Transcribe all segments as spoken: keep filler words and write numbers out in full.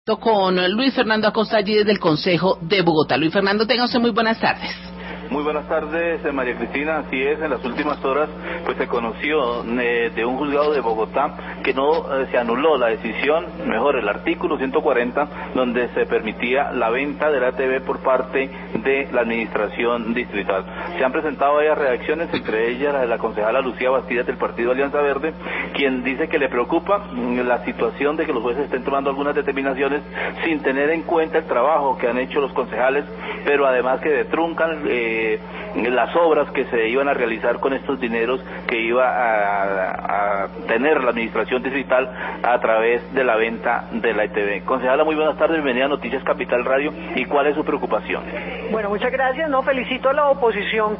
Con Luis Fernando Acosta allí desde el Consejo de Bogotá. Luis Fernando, tenga usted muy buenas tardes. Muy buenas tardes, María Cristina. Así es, en las últimas horas pues se conoció eh, de un juzgado de Bogotá que no eh, se anuló la decisión, mejor el artículo ciento cuarenta, donde se permitía la venta de la E T V por parte de la administración distrital. Se han presentado varias reacciones, entre ellas la de la concejala Lucía Bastidas del Partido Alianza Verde, quien dice que le preocupa la situación de que los jueces estén tomando algunas determinaciones sin tener en cuenta el trabajo que han hecho los concejales, pero además que detruncan eh, las obras que se iban a realizar con estos dineros que iba a, a tener la administración distrital a través de la venta de la E T V. Concejala, muy buenas tardes, bienvenida a Noticias Capital Radio. ¿Y cuál es su preocupación? Bueno, muchas gracias. No, felicito a la oposición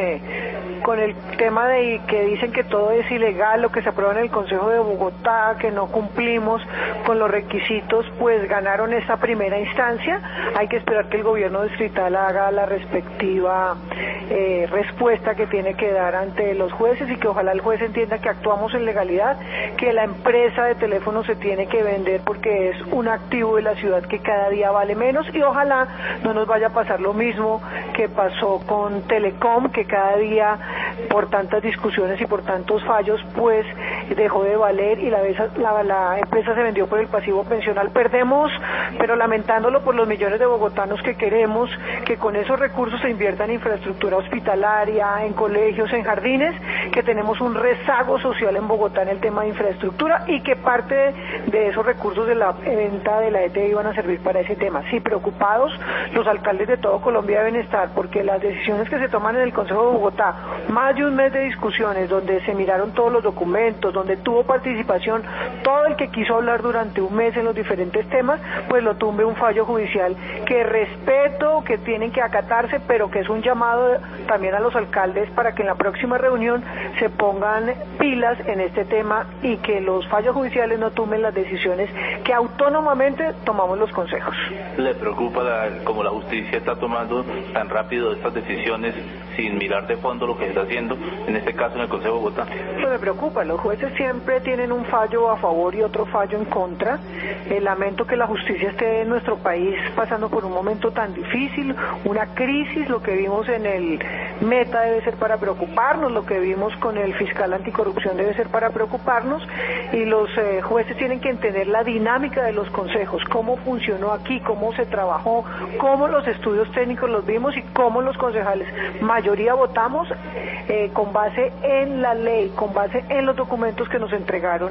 que con el tema de que dicen que todo es ilegal, lo que se aprueba en el Consejo de Bogotá, que no cumplimos con los requisitos, pues ganaron esta primera instancia. Hay que esperar que el gobierno distrital haga la respectiva eh, respuesta que tiene que dar ante los jueces y que ojalá el juez entienda que actuamos en legalidad, que la empresa de teléfono se tiene que vender porque es un activo de la ciudad que cada día vale menos, y ojalá no nos vaya a pasar lo mismo que pasó con Telecom, que cada día por tantas discusiones y por tantos fallos pues dejó de valer y la, la, la empresa se vendió por el pasivo pensional. Perdemos, pero lamentándolo por los millones de bogotanos que queremos que con esos recursos se invierta en infraestructura hospitalaria, en colegios, en jardines, que tenemos un rezago social en Bogotá en el tema de infraestructura y que parte de, de esos recursos de la venta de la E T V iban a servir para ese tema. Sí, preocupados, los alcaldes de todo Colombia deben estar, porque las decisiones que se toman en el Consejo de Bogotá, más de un mes de discusiones donde se miraron todos los documentos, donde tuvo participación todo el que quiso hablar durante un mes en los diferentes temas, pues lo tumbe un fallo judicial que respeto, que tienen que acatarse, pero que es un llamado también a los alcaldes para que en la próxima reunión se pongan pilas en este tema y que los fallos judiciales no tumben las decisiones que autónomamente tomamos los consejos. ¿Le preocupa la, como la justicia está tomando tan rápido estas decisiones sin mirar de fondo lo que se está haciendo, en este caso en el Consejo de Bogotá? Eso me preocupa, los jueces siempre tienen un fallo a favor y otro fallo en contra. Eh, lamento que la justicia esté en nuestro país pasando por un momento tan difícil, una crisis. Lo que vimos en el Meta debe ser para preocuparnos, lo que vimos con el fiscal anticorrupción debe ser para preocuparnos, y los eh, jueces tienen que entender la dinámica de los consejos, cómo funcionó aquí, cómo se trabajó, cómo los estudios técnicos los vimos y cómo los concejales mayoría votamos eh, con base en la ley, con base en los documentos que nos entregaron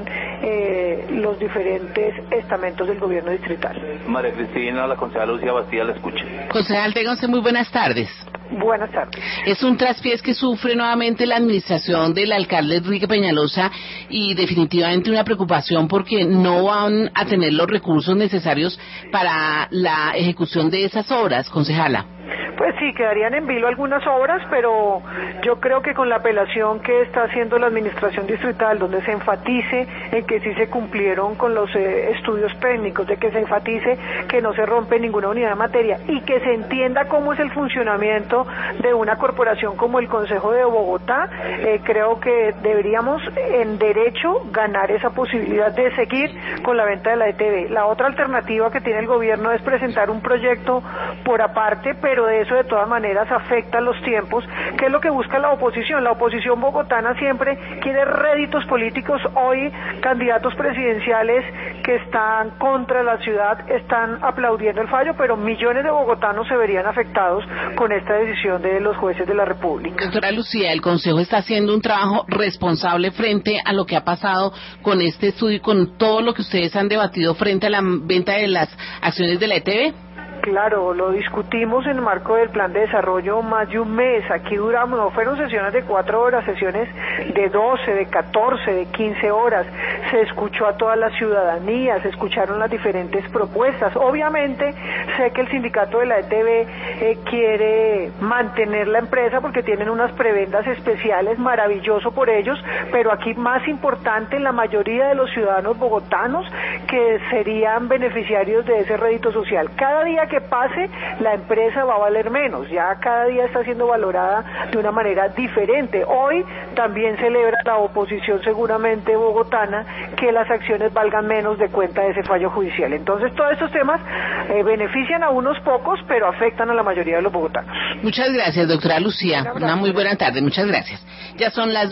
eh, los diferentes estamentos del gobierno distrital. María Cristina, la concejala Lucía Bastidas la escucha. Concejal, ténganse muy buenas tardes. Buenas tardes. Es un traspiés que sufre nuevamente la administración del alcalde Enrique Peñalosa y definitivamente una preocupación porque no van a tener los recursos necesarios para la ejecución de esas obras, concejala. Pues sí, quedarían en vilo algunas obras, pero yo creo que con la apelación que está haciendo la administración distrital, donde se enfatice en que sí se cumplieron con los eh, estudios técnicos, de que se enfatice que no se rompe ninguna unidad de materia y que se entienda cómo es el funcionamiento de una corporación como el Consejo de Bogotá, eh, creo que deberíamos en derecho ganar esa posibilidad de seguir con la venta de la E T V. La otra alternativa que tiene el gobierno es presentar un proyecto por aparte, pero de eso de todas maneras afecta los tiempos, que es lo que busca la oposición. La oposición bogotana siempre quiere réditos políticos. Hoy candidatos presidenciales que están contra la ciudad están aplaudiendo el fallo, pero millones de bogotanos se verían afectados con esta decisión de los jueces de la República. Doctora Lucía, el Consejo está haciendo un trabajo responsable frente a lo que ha pasado con este estudio y con todo lo que ustedes han debatido frente a la venta de las acciones de la E T V. Claro, lo discutimos en el marco del plan de desarrollo más de un mes. Aquí duramos, no fueron sesiones de cuatro horas, sesiones de doce, de catorce, de quince horas. Se escuchó a toda la ciudadanía, se escucharon las diferentes propuestas. Obviamente, sé que el sindicato de la E T V eh, quiere mantener la empresa porque tienen unas prebendas especiales, maravilloso por ellos, pero aquí más importante, la mayoría de los ciudadanos bogotanos que serían beneficiarios de ese rédito social. Cada día que que pase, la empresa va a valer menos. Ya cada día está siendo valorada de una manera diferente. Hoy también celebra la oposición seguramente bogotana que las acciones valgan menos de cuenta de ese fallo judicial. Entonces todos estos temas eh, benefician a unos pocos, pero afectan a la mayoría de los bogotanos. Muchas gracias, doctora Lucía. Una muy buena tarde. Muchas gracias. Ya son las